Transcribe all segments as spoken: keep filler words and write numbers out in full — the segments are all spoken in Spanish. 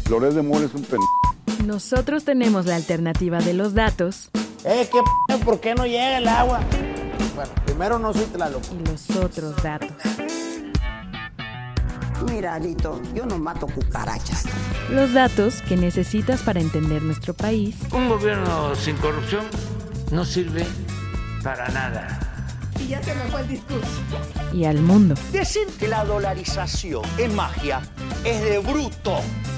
Loret de Mola es un pen... Nosotros tenemos la alternativa de los datos. Eh, ¿qué p***? ¿Por qué no llega el agua? Bueno, primero no soy Tlaloc. Y los otros datos. Mira, Alito, yo no mato cucarachas. Los datos que necesitas para entender nuestro país. Un gobierno sin corrupción no sirve para nada. Y ya se me fue el discurso. Y al mundo. Decir que la dolarización es magia es de bruto.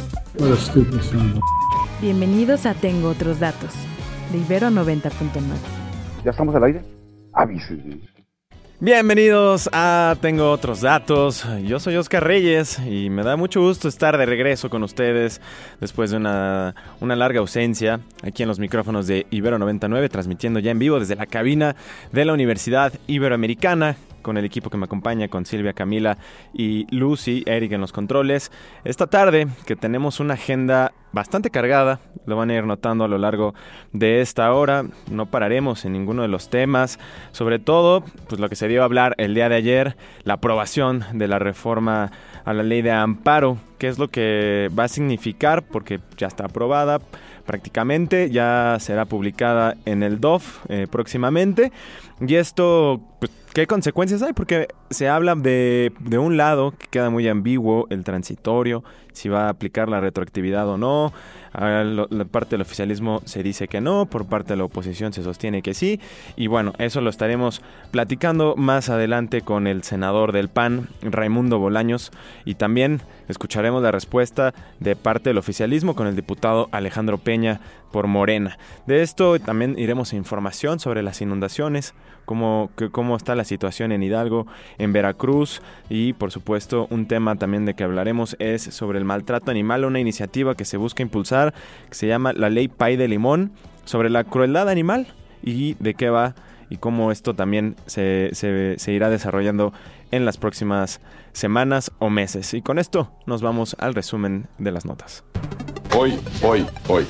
Bienvenidos a Tengo Otros Datos, de Ibero noventa punto nueve. ¿Ya estamos al aire? Avísenme. Bienvenidos a Tengo Otros Datos. Yo soy Oscar Reyes y me da mucho gusto estar de regreso con ustedes después de una, una larga ausencia aquí en los micrófonos de Ibero noventa y nueve, transmitiendo ya en vivo desde la cabina de la Universidad Iberoamericana, con el equipo que me acompaña, con Silvia, Camila y Lucy, Eric en los controles. Esta tarde, que tenemos una agenda bastante cargada, lo van a ir notando a lo largo de esta hora, no pararemos en ninguno de los temas, sobre todo, pues lo que se dio a hablar el día de ayer, la aprobación de la reforma a la ley de amparo, qué es lo que va a significar, porque ya está aprobada prácticamente, ya será publicada en el D O F eh, próximamente, y esto, pues, ¿qué consecuencias hay? Porque se habla de, de un lado que queda muy ambiguo, el transitorio, si va a aplicar la retroactividad o no. A la, la parte del oficialismo se dice que no, por parte de la oposición se sostiene que sí. Y bueno, eso lo estaremos platicando más adelante con el senador del P A N, Raimundo Bolaños, y también escucharemos la respuesta de parte del oficialismo con el diputado Alejandro Peña por Morena. De esto también iremos a información sobre las inundaciones, cómo, que, cómo está la situación en Hidalgo, en Veracruz, y por supuesto un tema también de que hablaremos es sobre el maltrato animal, una iniciativa que se busca impulsar, que se llama la Ley Pay de Limón, sobre la crueldad animal y de qué va y cómo esto también se, se, se irá desarrollando en las próximas semanas o meses. Y con esto nos vamos al resumen de las notas. Hoy, hoy, hoy.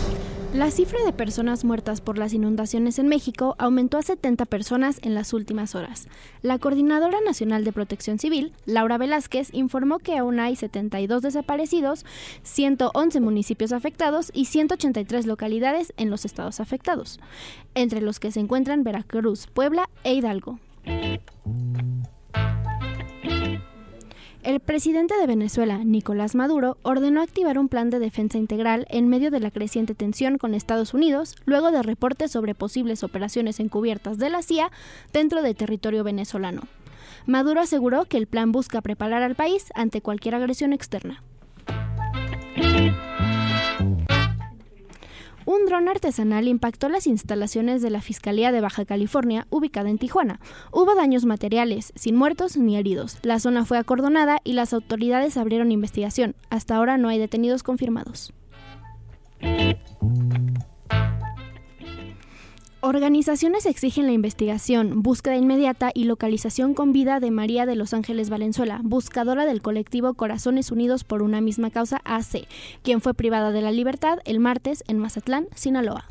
La cifra de personas muertas por las inundaciones en México aumentó a setenta personas en las últimas horas. La Coordinadora Nacional de Protección Civil, Laura Velázquez, informó que aún hay setenta y dos desaparecidos, ciento once municipios afectados y ciento ochenta y tres localidades en los estados afectados, entre los que se encuentran Veracruz, Puebla e Hidalgo. El presidente de Venezuela, Nicolás Maduro, ordenó activar un plan de defensa integral en medio de la creciente tensión con Estados Unidos, luego de reportes sobre posibles operaciones encubiertas de la C I A dentro del territorio venezolano. Maduro aseguró que el plan busca preparar al país ante cualquier agresión externa. Un dron artesanal impactó las instalaciones de la Fiscalía de Baja California, ubicada en Tijuana. Hubo daños materiales, sin muertos ni heridos. La zona fue acordonada y las autoridades abrieron investigación. Hasta ahora no hay detenidos confirmados. Organizaciones exigen la investigación, búsqueda inmediata y localización con vida de María de los Ángeles Valenzuela, buscadora del colectivo Corazones Unidos por una misma causa A C, quien fue privada de la libertad el martes en Mazatlán, Sinaloa.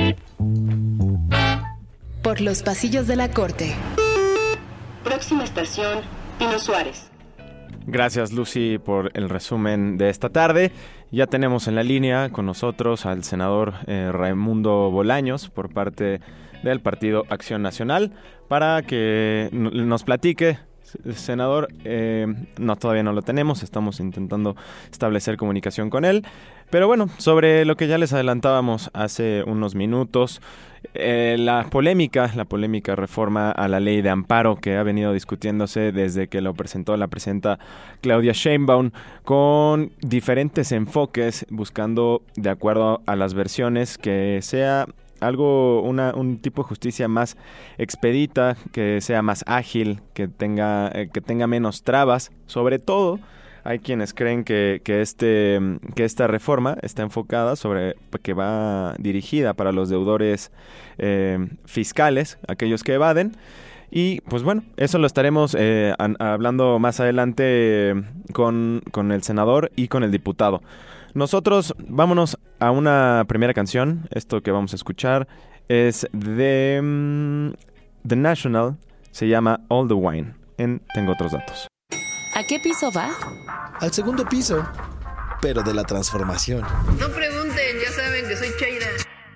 Por los pasillos de la Corte. Próxima estación, Pino Suárez. Gracias, Lucy, por el resumen de esta tarde. Ya tenemos en la línea con nosotros al senador eh, Raimundo Bolaños por parte del Partido Acción Nacional para que nos platique. Senador, eh, no, todavía no lo tenemos, estamos intentando establecer comunicación con él. Pero bueno, sobre lo que ya les adelantábamos hace unos minutos, eh, la polémica, la polémica reforma a la ley de amparo que ha venido discutiéndose desde que lo presentó la presidenta Claudia Sheinbaum, con diferentes enfoques, buscando, de acuerdo a las versiones, que sea algo, una, un tipo de justicia más expedita, que sea más ágil, que tenga, eh, que tenga menos trabas. Sobre todo, hay quienes creen que, que, este, que esta reforma está enfocada sobre, que va dirigida para los deudores eh, fiscales, aquellos que evaden. Y pues bueno, eso lo estaremos eh, an, hablando más adelante eh, con, con el senador y con el diputado. Nosotros vámonos a una primera canción. Esto que vamos a escuchar es de um, The National, se llama All the Wine, en Tengo Otros Datos. ¿A qué piso va? Al segundo piso. pero de la transformación. No pregunten, ya saben que soy Chaira.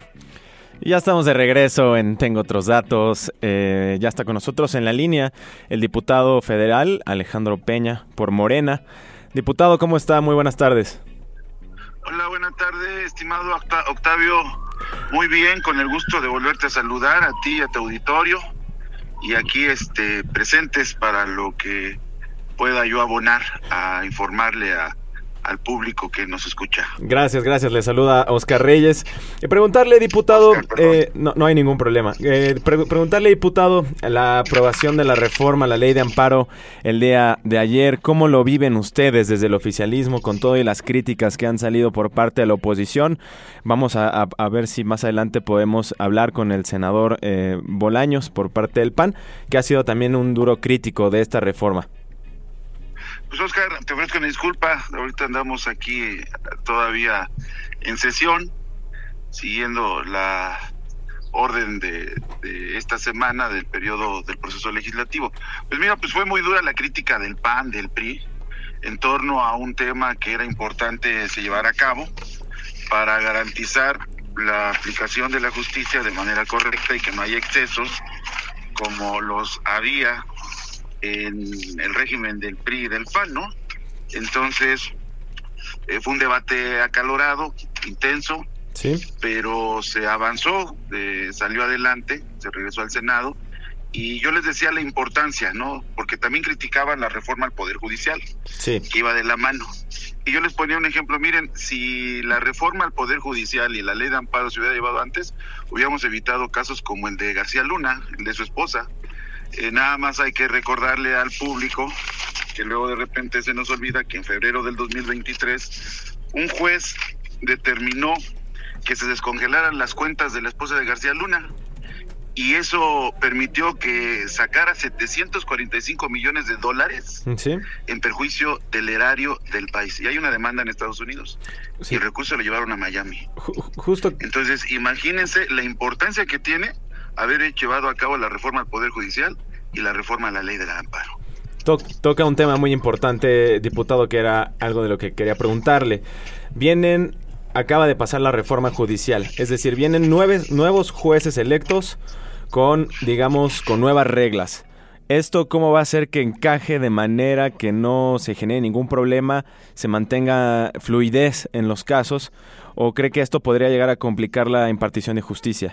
Ya estamos de regreso en Tengo Otros Datos. Eh, ya está con nosotros en la línea el diputado federal Alejandro Peña por Morena. Diputado, ¿cómo está? Muy buenas tardes. Hola, buenas tardes, estimado Octavio. Muy bien, con el gusto de volverte a saludar a ti y a tu auditorio. Y aquí este, presentes para lo que pueda yo abonar a informarle a al público que nos escucha. Gracias, gracias. Le saluda Oscar Reyes. Eh, preguntarle, diputado, Oscar, eh, no, no hay ningún problema. Eh, pre- preguntarle, diputado, la aprobación de la reforma a la ley de amparo el día de ayer, ¿cómo lo viven ustedes desde el oficialismo con todo y las críticas que han salido por parte de la oposición? Vamos a, a, a ver si más adelante podemos hablar con el senador eh, Bolaños por parte del P A N, que ha sido también un duro crítico de esta reforma. Pues Oscar, te ofrezco una disculpa, ahorita andamos aquí todavía en sesión, siguiendo la orden de, de esta semana del periodo del proceso legislativo. Pues mira, pues fue muy dura la crítica del P A N, del P R I, en torno a un tema que era importante se llevara a cabo para garantizar la aplicación de la justicia de manera correcta y que no haya excesos como los había en el régimen del P R I y del P A N, ¿no? Entonces, eh, fue un debate acalorado, intenso, sí, pero se avanzó, eh, salió adelante, se regresó al Senado, y yo les decía la importancia, ¿no? Porque también criticaban la reforma al Poder Judicial, sí, que iba de la mano. Y yo les ponía un ejemplo, miren, si la reforma al Poder Judicial y la ley de amparo se hubiera llevado antes, hubiéramos evitado casos como el de García Luna, el de su esposa. Eh, nada más hay que recordarle al público que luego de repente se nos olvida que en febrero del dos mil veintitrés un juez determinó que se descongelaran las cuentas de la esposa de García Luna y eso permitió que sacara setecientos cuarenta y cinco millones de dólares, ¿sí?, en perjuicio del erario del país. Y hay una demanda en Estados Unidos, sí, y el recurso lo llevaron a Miami. Justo. Entonces, imagínense la importancia que tiene haber llevado a cabo la reforma al Poder Judicial y la reforma a la ley del amparo. Toca un tema muy importante, diputado, que era algo de lo que quería preguntarle. Vienen, acaba de pasar la reforma judicial, es decir, vienen nueve, nuevos jueces electos con, digamos, con nuevas reglas. ¿Esto cómo va a hacer que encaje de manera que no se genere ningún problema, se mantenga fluidez en los casos, o cree que esto podría llegar a complicar la impartición de justicia?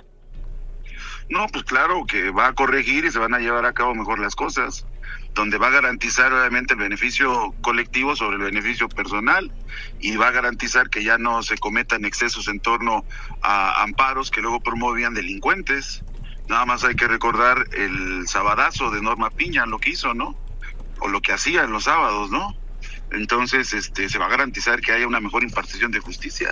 No, pues claro que va a corregir y se van a llevar a cabo mejor las cosas, donde va a garantizar obviamente el beneficio colectivo sobre el beneficio personal y va a garantizar que ya no se cometan excesos en torno a amparos que luego promovían delincuentes. Nada más hay que recordar el sabadazo de Norma Piña, lo que hizo, ¿no? O lo que hacía en los sábados, ¿no? Entonces, este, se va a garantizar que haya una mejor impartición de justicia.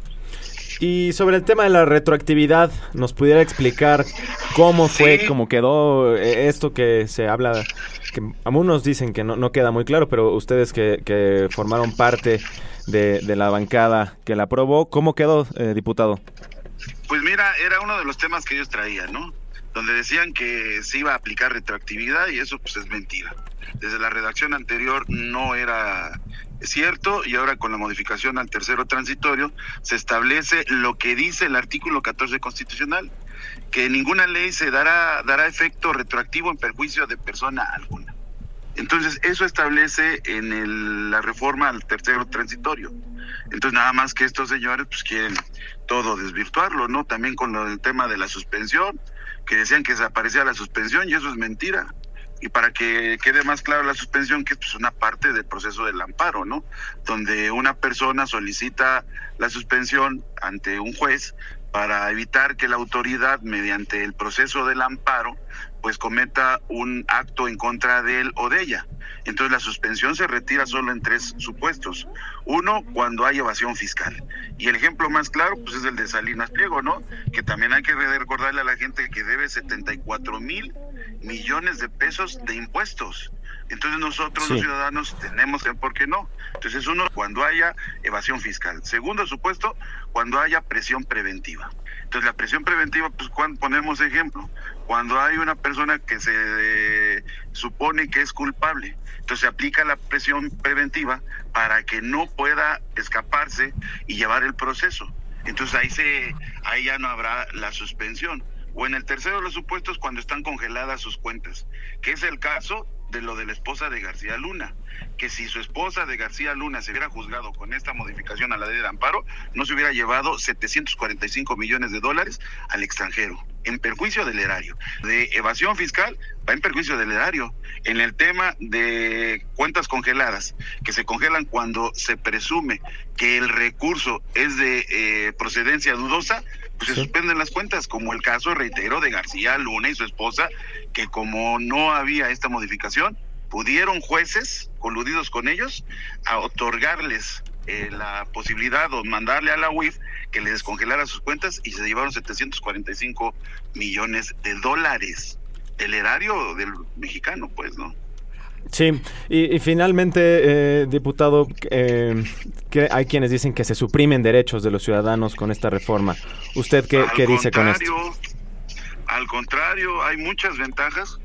Y sobre el tema de la retroactividad, ¿nos pudiera explicar cómo fue, sí, cómo quedó esto que se habla, que algunos dicen que no, no queda muy claro, pero ustedes que, que formaron parte de, de la bancada que la aprobó, ¿cómo quedó, eh, diputado? Pues mira, era uno de los temas que ellos traían, ¿no? Donde decían que se iba a aplicar retroactividad y eso pues es mentira. Desde la redacción anterior no era cierto y ahora con la modificación al tercero transitorio se establece lo que dice el artículo catorce constitucional, que ninguna ley se dará dará efecto retroactivo en perjuicio de persona alguna. Entonces eso establece en el, la reforma al tercero transitorio. Entonces nada más que estos señores pues quieren todo desvirtuarlo, ¿no? También con lo del tema de la suspensión, que decían que desaparecía la suspensión y eso es mentira. Y para que quede más claro la suspensión, que es pues una parte del proceso del amparo, ¿no? Donde una persona solicita la suspensión ante un juez para evitar que la autoridad, mediante el proceso del amparo, pues cometa un acto en contra de él o de ella. Entonces la suspensión se retira solo en tres supuestos. Uno, cuando hay evasión fiscal. Y el ejemplo más claro pues es el de Salinas Pliego, ¿no? Que también hay que recordarle a la gente que debe setenta y cuatro mil millones de pesos de impuestos. Entonces nosotros Sí. los ciudadanos tenemos que, ¿por qué no? Entonces uno, cuando haya evasión fiscal. Segundo supuesto, cuando haya presión preventiva. Entonces la presión preventiva, pues cuando ponemos ejemplo, cuando hay una persona que se eh, supone que es culpable, entonces se aplica la presión preventiva para que no pueda escaparse y llevar el proceso. Entonces ahí se, ahí ya no habrá la suspensión. O en el tercero de los supuestos, cuando están congeladas sus cuentas, que es el caso de lo de la esposa de García Luna, que si su esposa de García Luna se hubiera juzgado con esta modificación a la ley de amparo, no se hubiera llevado setecientos cuarenta y cinco millones de dólares al extranjero, en perjuicio del erario. De evasión fiscal, va en perjuicio del erario. En el tema de cuentas congeladas, que se congelan cuando se presume que el recurso es de eh, procedencia dudosa, pues se Sí. suspenden las cuentas, como el caso, reitero, de García Luna y su esposa, que como no había esta modificación, pudieron jueces, coludidos con ellos, a otorgarles eh, la posibilidad o mandarle a la U I F que les descongelara sus cuentas y se llevaron setecientos cuarenta y cinco millones de dólares del erario del mexicano, pues, ¿no? Sí, y, y finalmente, eh, diputado, eh, que hay quienes dicen que se suprimen derechos de los ciudadanos con esta reforma. ¿Usted qué, Al qué dice con esto? contrario, Al contrario, hay muchas ventajas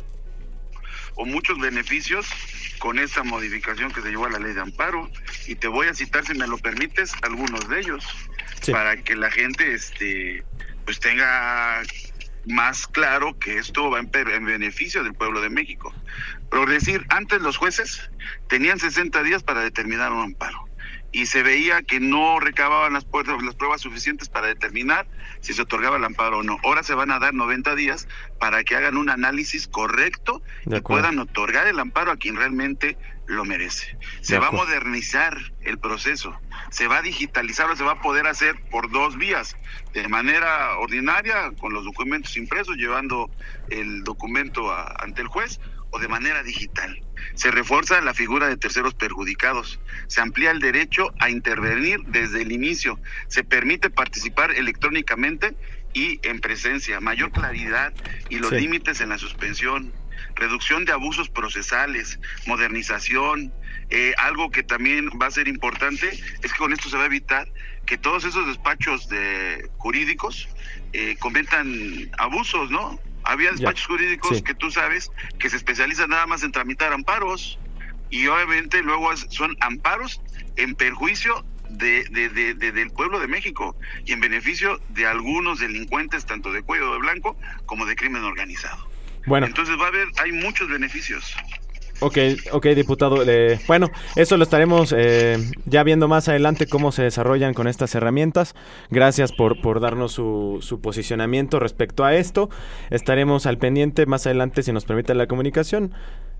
o muchos beneficios con esta modificación que se llevó a la ley de amparo, y te voy a citar, si me lo permites, algunos de ellos, Sí. para que la gente este pues tenga más claro que esto va en, per- en beneficio del pueblo de México. Por decir, antes los jueces tenían sesenta días para determinar un amparo, y se veía que no recababan las, pu- las pruebas suficientes para determinar si se otorgaba el amparo o no. Ahora se van a dar noventa días para que hagan un análisis correcto De y acuerdo. puedan otorgar el amparo a quien realmente lo merece. Se De va a acuerdo. modernizar el proceso, se va a digitalizar, o se va a poder hacer por dos vías: de manera ordinaria, con los documentos impresos, llevando el documento a- ante el juez, o de manera digital. Se refuerza la figura de terceros perjudicados, se amplía el derecho a intervenir desde el inicio, se permite participar electrónicamente y en presencia, mayor claridad y los Sí. límites en la suspensión, reducción de abusos procesales, modernización. Eh, algo que también va a ser importante es que con esto se va a evitar que todos esos despachos de jurídicos eh, cometan abusos, ¿no? Había despachos Ya. jurídicos Sí. que tú sabes que se especializan nada más en tramitar amparos, y obviamente luego es- son amparos en perjuicio de, de, de, de- del pueblo de México y en beneficio de algunos delincuentes, tanto de cuello de blanco como de crimen organizado. Bueno, Entonces va a haber, hay muchos beneficios. ok, ok, diputado. eh, bueno, eso lo estaremos eh, ya viendo más adelante cómo se desarrollan con estas herramientas. Gracias por, por darnos su, su posicionamiento respecto a esto. Estaremos al pendiente más adelante, si nos permite la comunicación.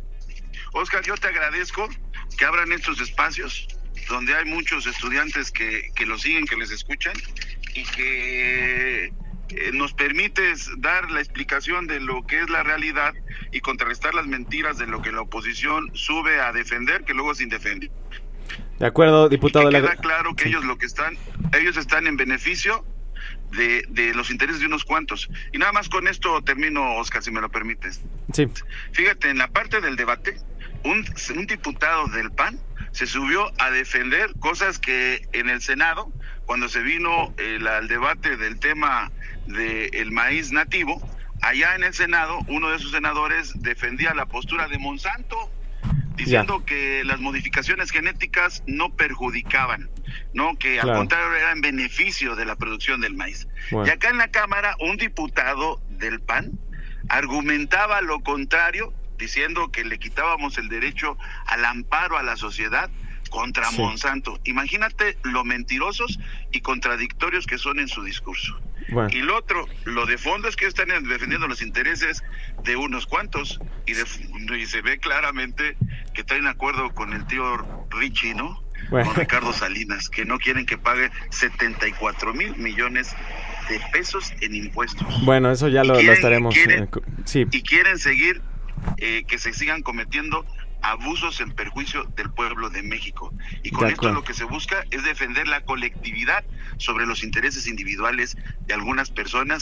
Oscar, yo te agradezco que abran estos espacios donde hay muchos estudiantes que, que los siguen, que les escuchan, y que eh, nos permites dar la explicación de lo que es la realidad y contrarrestar las mentiras de lo que la oposición sube a defender, que luego es indefendible. De acuerdo, diputado. Que le queda agra- claro que Sí. ellos lo que están, ellos están en beneficio de, de los intereses de unos cuantos. Y nada más con esto termino, Oscar, si me lo permites. Sí, Fíjate, en la parte del debate, un, un diputado del P A N se subió a defender cosas que en el Senado, cuando se vino el, al debate del tema del maíz nativo, allá en el Senado, uno de sus senadores defendía la postura de Monsanto, diciendo Ya. que las modificaciones genéticas no perjudicaban, no, que al Claro. contrario era en beneficio de la producción del maíz. Bueno. Y acá en la Cámara, un diputado del P A N argumentaba lo contrario, diciendo que le quitábamos el derecho al amparo a la sociedad contra Sí. Monsanto. Imagínate lo mentirosos y contradictorios que son en su discurso. bueno. Y lo otro, lo de fondo es que están defendiendo los intereses de unos cuantos, y, de, y se ve claramente que traen acuerdo con el tío Richie, ¿no? Bueno. Con Ricardo Salinas, que no quieren que pague setenta y cuatro mil millones de pesos en impuestos. Bueno, eso ya Y lo, lo quieren- estaremos... quieren- eh, co- sí, Y quieren seguir, eh, que se sigan cometiendo abusos en perjuicio del pueblo de México. Y con De esto acuerdo. lo que se busca es defender la colectividad sobre los intereses individuales de algunas personas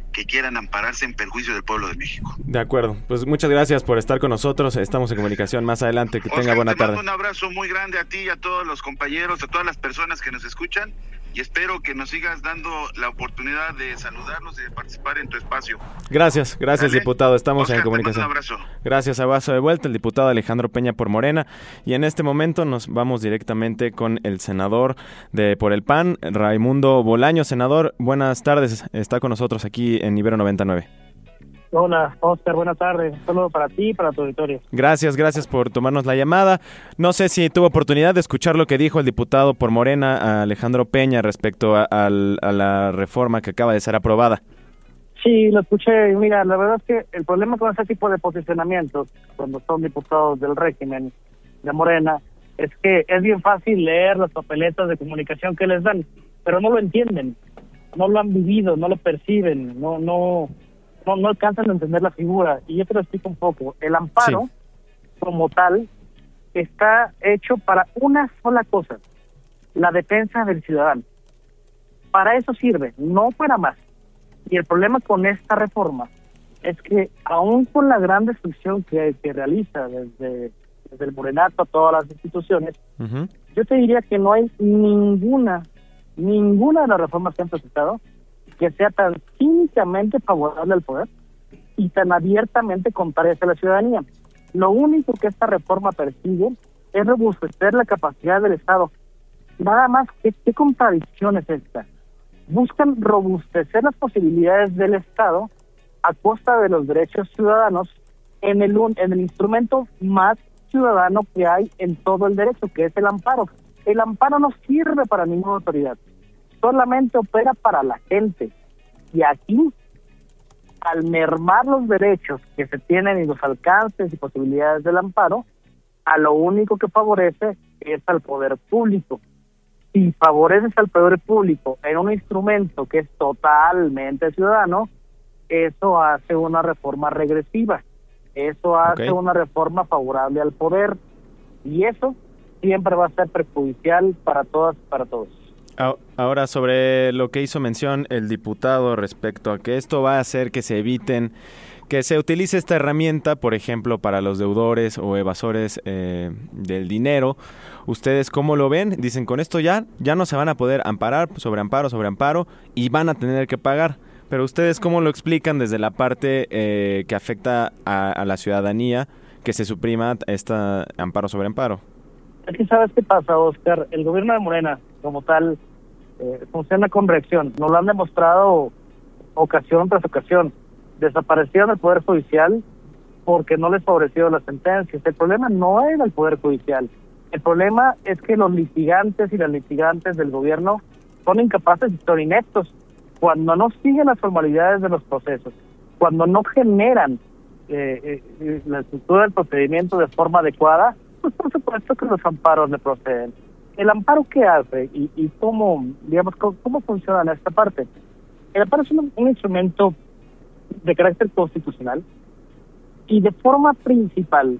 que quieran ampararse en perjuicio del pueblo de México. De acuerdo, pues muchas gracias por estar con nosotros, estamos en comunicación más adelante, que Oscar, tenga buena te tarde. mando un abrazo muy grande a ti y a todos los compañeros, a todas las personas que nos escuchan, y espero que nos sigas dando la oportunidad de saludarnos y de participar en tu espacio. Gracias, gracias, Dale. diputado, estamos Oscar, en te mando comunicación. un abrazo. Gracias, abrazo de vuelta, el diputado Alejandro Peña por Morena, y en este momento nos vamos directamente con el senador de por el P A N, Raimundo Bolaño. Senador, buenas tardes, está con nosotros aquí en Ibero noventa y nueve. Hola, Oscar, buenas tardes. Un saludo para ti y para tu auditorio. Gracias, gracias por tomarnos la llamada. No sé si tuvo oportunidad de escuchar lo que dijo el diputado por Morena, Alejandro Peña, respecto a, a, a la reforma que acaba de ser aprobada. Sí, lo escuché. Mira, la verdad es que el problema con ese tipo de posicionamientos, cuando son diputados del régimen de Morena, es que es bien fácil leer las papeletas de comunicación que les dan, pero no lo entienden, no lo han vivido, no lo perciben, no, no... No, no alcanzan a entender la figura. Y yo te lo explico un poco. El amparo, sí, como tal, está hecho para una sola cosa: la defensa del ciudadano. Para eso sirve, no para más. Y el problema con esta reforma es que, aún con la gran destrucción que, que realiza desde, desde el Morenato a todas las instituciones, uh-huh. yo te diría que no hay ninguna, ninguna de las reformas que han presentado que sea tan cínicamente favorable al poder y tan abiertamente contraria a la ciudadanía. Lo único que esta reforma persigue es robustecer la capacidad del Estado. Nada más, ¿qué, qué contradicción es esta? Buscan robustecer las posibilidades del Estado a costa de los derechos ciudadanos en el, en el instrumento más ciudadano que hay en todo el derecho, que es el amparo. El amparo no sirve para ninguna autoridad, solamente opera para la gente. Y aquí, al mermar los derechos que se tienen y los alcances y posibilidades del amparo, a lo único que favorece es al poder público. Si favoreces al poder público en un instrumento que es totalmente ciudadano, eso hace una reforma regresiva, eso hace okay. una reforma favorable al poder, y eso siempre va a ser perjudicial para todas y para todos. Ahora, sobre lo que hizo mención el diputado respecto a que esto va a hacer que se eviten, que se utilice esta herramienta, por ejemplo, para los deudores o evasores eh, del dinero. ¿Ustedes cómo lo ven? Dicen, con esto ya, ya no se van a poder amparar sobre amparo, sobre amparo, y van a tener que pagar. Pero ¿ustedes cómo lo explican desde la parte eh, que afecta a, a la ciudadanía, que se suprima este amparo sobre amparo? Es que ¿sabes qué pasa, Oscar? El gobierno de Morena, como tal, eh, funciona con reacción. Nos lo han demostrado ocasión tras ocasión. Desaparecieron el Poder Judicial porque no les favorecieron las sentencias. El problema no era el Poder Judicial. El problema es que los litigantes y las litigantes del gobierno son incapaces y son ineptos. Cuando no siguen las formalidades de los procesos, cuando no generan eh, eh, la estructura del procedimiento de forma adecuada, pues por supuesto que los amparos le proceden. ¿El amparo qué hace y, y cómo, digamos, cómo, cómo funciona en esta parte? El amparo es un, un instrumento de carácter constitucional y de forma principal,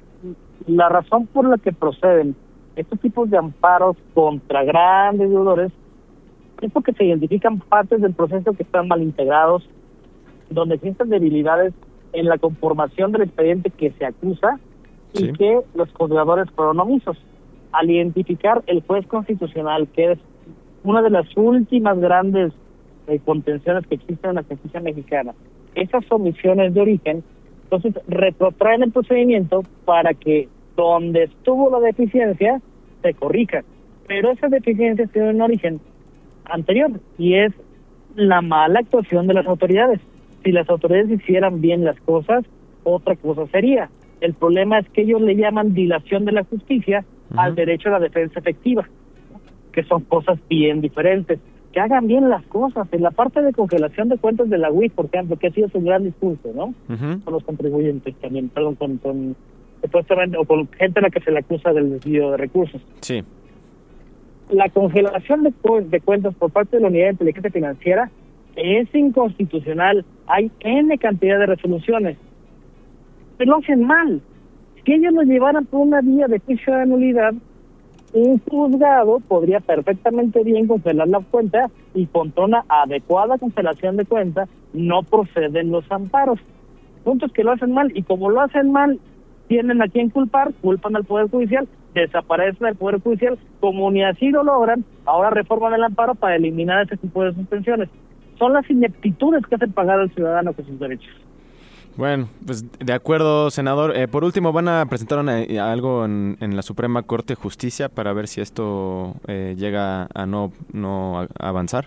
la razón por la que proceden estos tipos de amparos contra grandes deudores es porque se identifican partes del proceso que están mal integrados, donde existen debilidades en la conformación del expediente que se acusa y sí. que los juzgadores fueron omisos. Al identificar el juez constitucional, que es una de las últimas grandes eh, contenciones que existen en la justicia mexicana, esas omisiones de origen, entonces retrotraen el procedimiento para que donde estuvo la deficiencia se corrija. Pero esas deficiencias tienen un origen anterior y es la mala actuación de las autoridades. Si las autoridades hicieran bien las cosas, otra cosa sería. El problema es que ellos le llaman dilación de la justicia uh-huh. al derecho a la defensa efectiva, que son cosas bien diferentes. Que hagan bien las cosas. En la parte de congelación de cuentas de la U I S, por ejemplo, que ha sido un gran discurso, ¿no? Uh-huh. Con los contribuyentes también, perdón, con, con supuestamente, o con gente a la que se le acusa del desvío de recursos. Sí. La congelación de, de cuentas por parte de la Unidad de Inteligencia Financiera es inconstitucional. Hay N cantidad de resoluciones. Pero lo hacen mal. Si ellos lo llevaran por una vía de juicio de nulidad, un juzgado podría perfectamente bien congelar la cuenta y contra una adecuada congelación de cuenta no proceden los amparos. Puntos que lo hacen mal, y como lo hacen mal, tienen a quién culpar, culpan al Poder Judicial, desaparecen del Poder Judicial, como ni así lo logran, ahora reforman el amparo para eliminar ese tipo de suspensiones. Son las ineptitudes que hacen pagar al ciudadano con sus derechos. Bueno, pues de acuerdo, senador. Eh, por último, ¿van a presentar una, algo en, en la Suprema Corte de Justicia para ver si esto eh, llega a no, no a avanzar?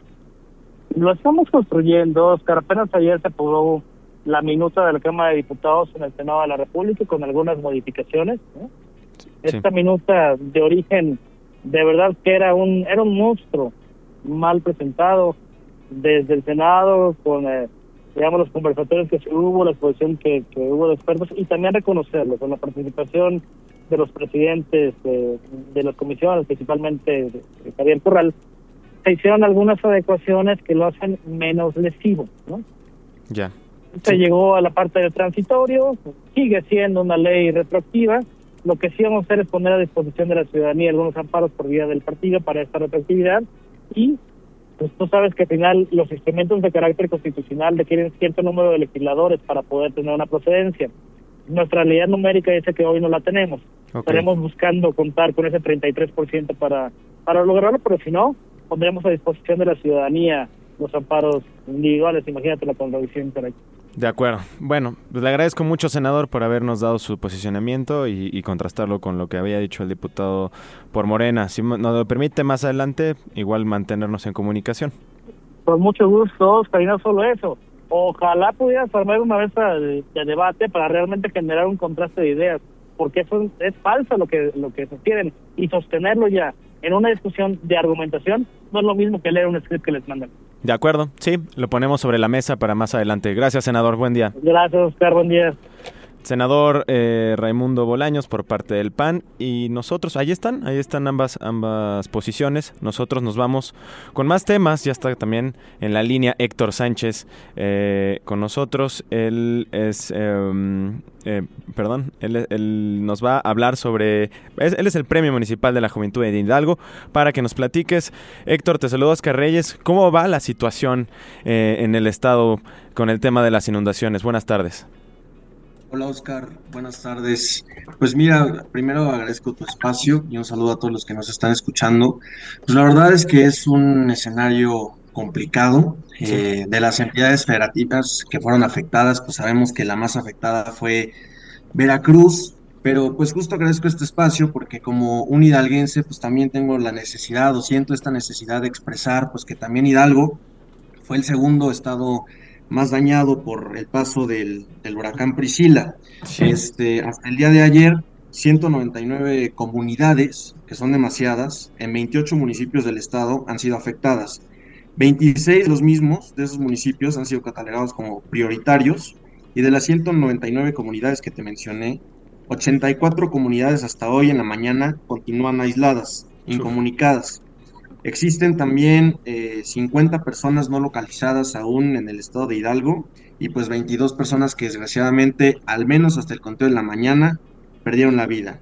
Lo estamos construyendo, Oscar. Apenas ayer se aprobó la minuta de la Cámara de Diputados en el Senado de la República con algunas modificaciones, ¿no? Sí. Esta minuta de origen, de verdad que era un era un monstruo mal presentado desde el Senado, con eh, digamos los conversatorios que se hubo, la exposición que, que hubo de expertos, y también reconocerlo, con la participación de los presidentes eh, de las comisiones, principalmente de Javier Corral, se hicieron algunas adecuaciones que lo hacen menos lesivo, ¿no? Ya. Se sí. llegó a la parte del transitorio, sigue siendo una ley retroactiva. Lo que sí vamos a hacer es poner a disposición de la ciudadanía algunos amparos por vía del partido para esta retroactividad, y pues tú sabes que al final los instrumentos de carácter constitucional requieren cierto número de legisladores para poder tener una procedencia. Nuestra realidad numérica dice que hoy no la tenemos. Okay. Estaremos buscando contar con ese treinta y tres por ciento para, para lograrlo, pero si no, pondremos a disposición de la ciudadanía los amparos individuales. Imagínate la contradicción por ahí. De acuerdo. Bueno, pues le agradezco mucho, senador, por habernos dado su posicionamiento y, y contrastarlo con lo que había dicho el diputado por Morena. Si nos lo permite más adelante, igual mantenernos en comunicación. Con mucho gusto, Oscar, y no solo eso. Ojalá pudieras armar una mesa de, de debate para realmente generar un contraste de ideas, porque eso es falso lo que lo que sostienen, y sostenerlo ya en una discusión de argumentación no es lo mismo que leer un script que les mandan. De acuerdo, sí, lo ponemos sobre la mesa para más adelante. Gracias, senador, buen día. Gracias, Oscar, buen día. Senador eh, Raimundo Bolaños por parte del P A N, y nosotros, ahí están, ahí están ambas ambas posiciones. Nosotros nos vamos con más temas. Ya está también en la línea Héctor Sánchez eh, con nosotros. Él es, eh, eh, perdón, él, él nos va a hablar sobre, es, él es el Premio Municipal de la Juventud de Hidalgo, para que nos platiques. Héctor, te saludo, Oscar Reyes. ¿Cómo va la situación eh, en el estado con el tema de las inundaciones? Buenas tardes. Hola Oscar, buenas tardes. Pues mira, primero agradezco tu espacio y un saludo a todos los que nos están escuchando. Pues la verdad es que es un escenario complicado. Sí. Eh, de las entidades federativas que fueron afectadas, pues sabemos que la más afectada fue Veracruz, pero pues justo agradezco este espacio porque como un hidalguense pues también tengo la necesidad o siento esta necesidad de expresar pues que también Hidalgo fue el segundo estado más dañado por el paso del, del huracán Priscila. Sí. Este, hasta el día de ayer, ciento noventa y nueve comunidades, que son demasiadas, en veintiocho municipios del estado han sido afectadas. veintiséis de los mismos de esos municipios han sido catalogados como prioritarios, y de las ciento noventa y nueve comunidades que te mencioné, ochenta y cuatro comunidades hasta hoy en la mañana continúan aisladas, incomunicadas. Existen también eh, cincuenta personas no localizadas aún en el estado de Hidalgo, y pues veintidós personas que desgraciadamente, al menos hasta el conteo de la mañana, perdieron la vida.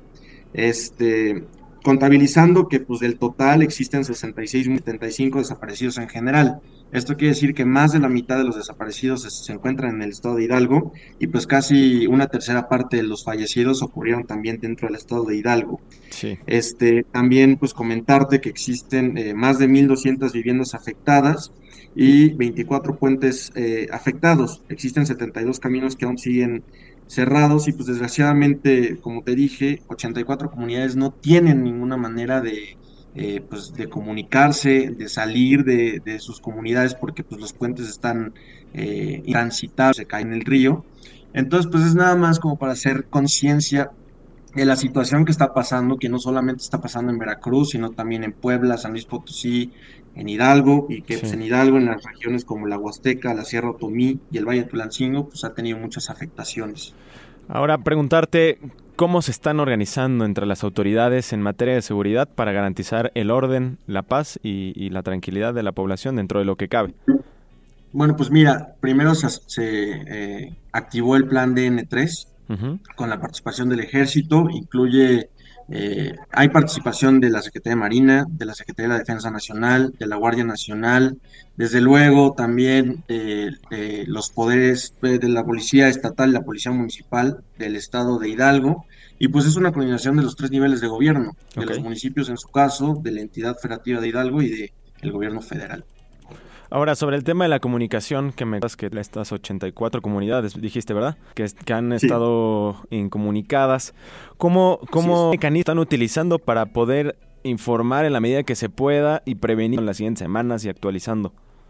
Este, contabilizando que pues del total existen sesenta y seis mil setenta y cinco desaparecidos en general. Esto quiere decir que más de la mitad de los desaparecidos se, se encuentran en el estado de Hidalgo, y pues casi una tercera parte de los fallecidos ocurrieron también dentro del estado de Hidalgo. Sí. Este, también pues comentarte que existen eh, más de mil doscientas viviendas afectadas y veinticuatro puentes eh, afectados. Existen setenta y dos caminos que aún siguen cerrados, y pues desgraciadamente, como te dije, ochenta y cuatro comunidades no tienen ninguna manera de Eh, pues de comunicarse, de salir de, de sus comunidades, porque pues los puentes están eh, intransitables, se caen en el río. Entonces pues es nada más como para hacer conciencia de la situación que está pasando, que no solamente está pasando en Veracruz, sino también en Puebla, San Luis Potosí, en Hidalgo, y que sí. pues en Hidalgo, en las regiones como la Huasteca, la Sierra Otomí y el Valle de Tulancingo, pues ha tenido muchas afectaciones. Ahora preguntarte, ¿cómo se están organizando entre las autoridades en materia de seguridad para garantizar el orden, la paz y, y la tranquilidad de la población dentro de lo que cabe? Bueno, pues mira, primero se, se eh, activó el plan D N tres uh-huh. con la participación del ejército, incluye Eh, hay participación de la Secretaría de Marina, de la Secretaría de la Defensa Nacional, de la Guardia Nacional, desde luego también de, de los poderes de la Policía Estatal y la Policía Municipal del Estado de Hidalgo, y pues es una coordinación de los tres niveles de gobierno, de Ok. los municipios en su caso, de la entidad federativa de Hidalgo y de el gobierno federal. Ahora, sobre el tema de la comunicación, que me das que estas ochenta y cuatro comunidades, dijiste, ¿verdad? Que, es- que han Sí. estado incomunicadas. ¿Cómo, cómo mecanismos están utilizando para poder informar en la medida que se pueda y prevenir en las siguientes semanas y actualizando?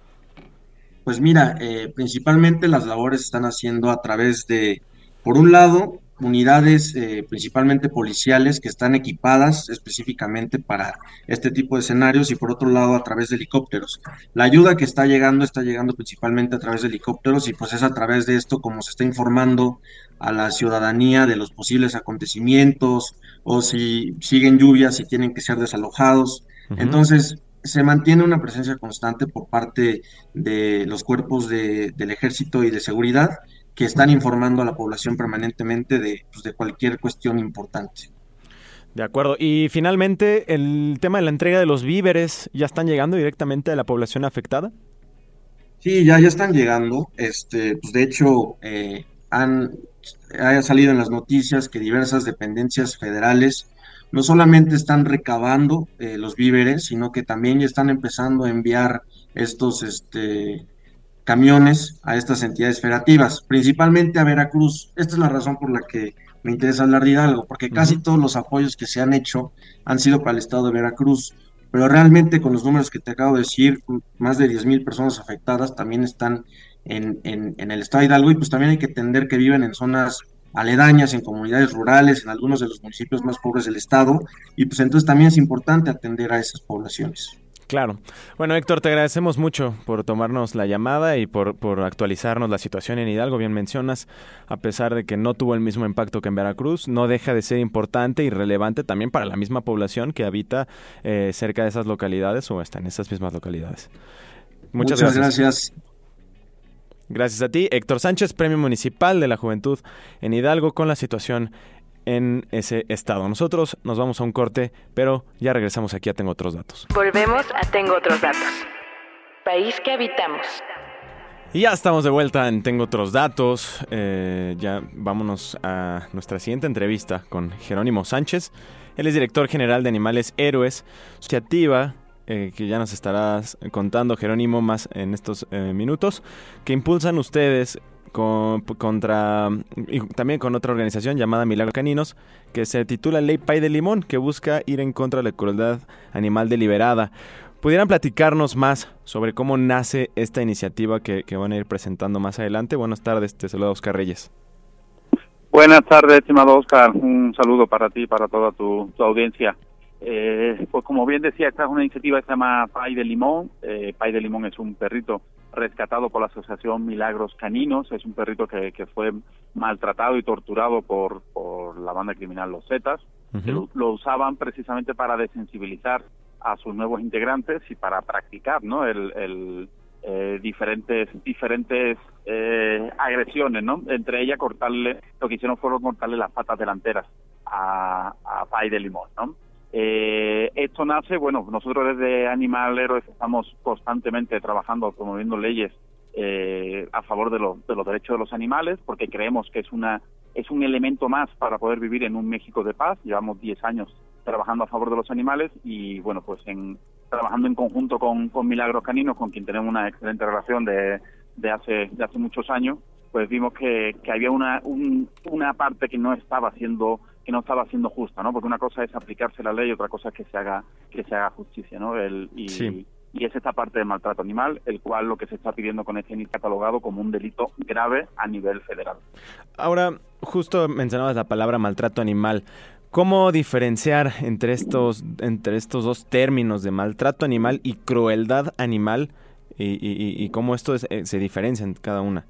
Pues mira, eh, principalmente las labores se están haciendo a través de, por un lado, unidades eh, principalmente policiales que están equipadas específicamente para este tipo de escenarios y por otro lado a través de helicópteros. La ayuda que está llegando está llegando principalmente a través de helicópteros y pues es a través de esto como se está informando a la ciudadanía de los posibles acontecimientos o si siguen lluvias, si tienen que ser desalojados. Ujú. Entonces, se mantiene una presencia constante por parte de los cuerpos de, del ejército y de seguridad que están informando a la población permanentemente de, pues, de cualquier cuestión importante. De acuerdo. Y finalmente, el tema de la entrega de los víveres, ¿ya están llegando directamente a la población afectada? Sí, ya, ya están llegando. Este, pues de hecho, eh, han ha salido en las noticias que diversas dependencias federales no solamente están recabando eh, los víveres, sino que también ya están empezando a enviar estos este, camiones a estas entidades federativas, principalmente a Veracruz. Esta es la razón por la que me interesa hablar de Hidalgo, porque casi Ujú. todos los apoyos que se han hecho han sido para el estado de Veracruz, pero realmente con los números que te acabo de decir, más de diez mil personas afectadas también están en, en, en el estado de Hidalgo y pues también hay que entender que viven en zonas aledañas, en comunidades rurales, en algunos de los municipios más pobres del estado, y pues entonces también es importante atender a esas poblaciones. Claro. Bueno, Héctor, te agradecemos mucho por tomarnos la llamada y por, por actualizarnos la situación en Hidalgo. Bien mencionas, a pesar de que no tuvo el mismo impacto que en Veracruz, no deja de ser importante y relevante también para la misma población que habita eh, cerca de esas localidades o está en esas mismas localidades. Muchas, Muchas gracias. gracias. Gracias a ti, Héctor Sánchez, Premio Municipal de la Juventud en Hidalgo, con la situación en ese estado. Nosotros nos vamos a un corte, pero ya regresamos aquí a Tengo Otros Datos. Volvemos a Tengo Otros Datos. País que habitamos. Y ya estamos de vuelta en Tengo Otros Datos. Eh, ya vámonos a nuestra siguiente entrevista con Jerónimo Sánchez. Él es director general de Animales Héroes, iniciativa eh, que ya nos estarás contando, Jerónimo, más en estos eh, minutos, que impulsan ustedes con, contra y también con otra organización llamada Milagros Caninos, que se titula Ley Pay de Limón, que busca ir en contra de la crueldad animal deliberada. ¿Pudieran platicarnos más sobre cómo nace esta iniciativa que, que van a ir presentando más adelante? Buenas tardes, te saluda Oscar Reyes. Buenas tardes, estimado Oscar. Un saludo para ti y para toda tu, tu audiencia. Eh, pues como bien decía, esta es una iniciativa que se llama Pay de Limón. Eh, Pay de Limón es un perrito rescatado por la Asociación Milagros Caninos. Es un perrito que, que fue maltratado y torturado por, por la banda criminal Los Zetas. Uh-huh. Lo, lo usaban precisamente para desensibilizar a sus nuevos integrantes y para practicar, ¿no? El, el eh, diferentes diferentes eh, agresiones, ¿no? Entre ellas cortarle, lo que hicieron fueron cortarle las patas delanteras a, a Pay de Limón, ¿no? Eh, esto nace, bueno, nosotros desde Animal Héroes estamos constantemente trabajando, promoviendo leyes eh, a favor de, lo, de los derechos de los animales, porque creemos que es una es un elemento más para poder vivir en un México de paz. Llevamos diez años trabajando a favor de los animales y, bueno, pues en trabajando en conjunto con, con Milagros Caninos, con quien tenemos una excelente relación de, de hace de hace muchos años, pues vimos que, que había una un, una parte que no estaba siendo que no estaba siendo justa, ¿no? Porque una cosa es aplicarse la ley y otra cosa es que se haga que se haga justicia, ¿no? El, y, Sí. y es esta parte de maltrato animal, el cual lo que se está pidiendo con este inicio catalogado como un delito grave a nivel federal. Ahora, justo mencionabas la palabra maltrato animal. ¿Cómo diferenciar entre estos, entre estos dos términos de maltrato animal y crueldad animal y, y, y cómo esto es, eh, se diferencia en cada una?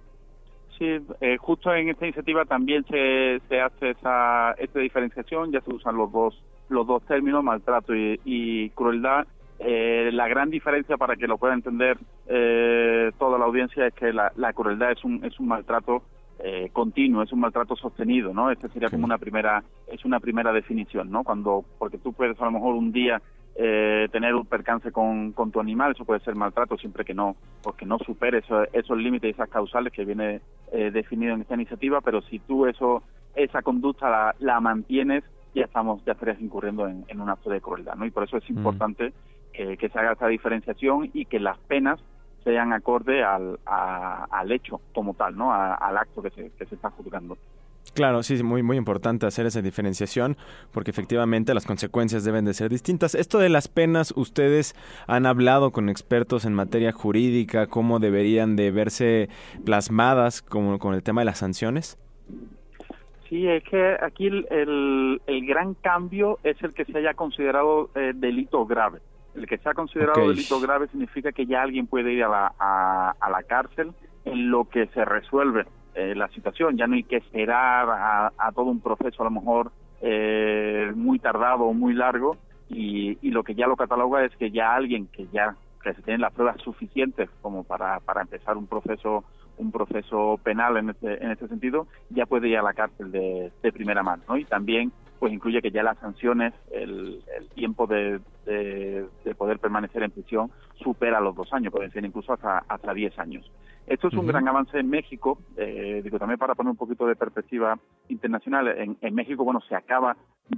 Sí, eh, justo en esta iniciativa también se, se hace esa, esta diferenciación, ya se usan los dos los dos términos, maltrato y, y crueldad. Eh, la gran diferencia, para que lo pueda entender eh, toda la audiencia, es que la, la crueldad es un es un maltrato eh, continuo, es un maltrato sostenido, ¿no? Esta sería como una primera, es una primera definición, ¿no? Cuando, porque tú puedes a lo mejor un día eh, tener un percance con, con tu animal, eso puede ser maltrato siempre que no, porque no supere eso, esos límites y esas causales que viene eh, definido en esta iniciativa, pero si tú eso, esa conducta la, la mantienes, ya estamos, ya estarías incurriendo en, en un acto de crueldad, ¿no? Y por eso es importante eh, que se haga esa diferenciación y que las penas sean acorde al, a, al hecho como tal, ¿no? A, al acto que se, que se está juzgando. Claro, sí, muy muy importante hacer esa diferenciación porque efectivamente las consecuencias deben de ser distintas. Esto de las penas, ¿ustedes han hablado con expertos en materia jurídica cómo deberían de verse plasmadas como con el tema de las sanciones? Sí, es que aquí el, el, el gran cambio es el que se haya considerado eh, delito grave. El que se ha considerado okay. delito grave significa que ya alguien puede ir a la, a, a la cárcel en lo que se resuelve eh, la situación. Ya no hay que esperar a, a todo un proceso a lo mejor eh, muy tardado o muy largo y, y lo que ya lo cataloga es que ya alguien que ya que se tienen las pruebas suficientes como para, para empezar un proceso un proceso penal en este, en este sentido, ya puede ir a la cárcel de, de primera mano, ¿no? Y también pues incluye que ya las sanciones, el, el tiempo de, de, de poder permanecer en prisión supera los dos años, pueden ser incluso hasta hasta diez años. Esto es un uh-huh. gran avance en México, eh, digo también para poner un poquito de perspectiva internacional, en, en México, bueno, se acaba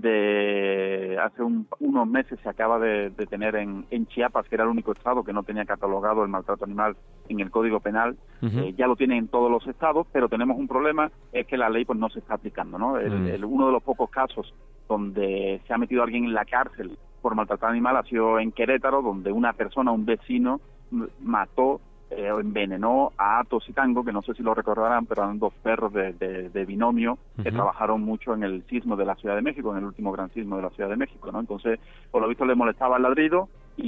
de, hace un, unos meses se acaba de, de tener en, en Chiapas, que era el único estado que no tenía catalogado el maltrato animal en el Código Penal, uh-huh. eh, ya lo tienen en todos los estados, pero tenemos un problema, es que la ley pues no se está aplicando, ¿no? El, uh-huh. el, uno de los pocos casos donde se ha metido alguien en la cárcel por maltratar animal ha sido en Querétaro, donde una persona, un vecino, mató eh, o envenenó a Atos y Tango, que no sé si lo recordarán, pero eran dos perros de, de, de binomio uh-huh. que trabajaron mucho en el sismo de la Ciudad de México, en el último gran sismo de la Ciudad de México, ¿no? Entonces, por lo visto le molestaba el ladrido